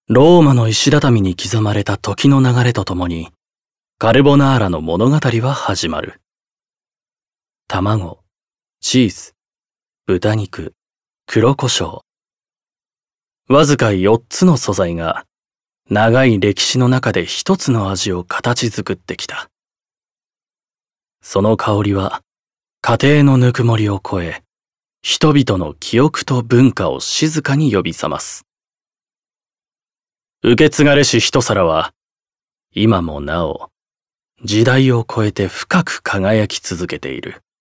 ローマの石畳に刻まれた時の流れとともに、カルボナーラの物語は始まる。卵、チーズ、豚肉、黒胡椒。わずか4つの素材が、長い歴史の中で一つの味を形作ってきた。その香りは、家庭のぬくもりを超え、人々の記憶と文化を静かに呼び覚ます。受け継がれし一皿は、今もなお、時代を超えて深く輝き続けている。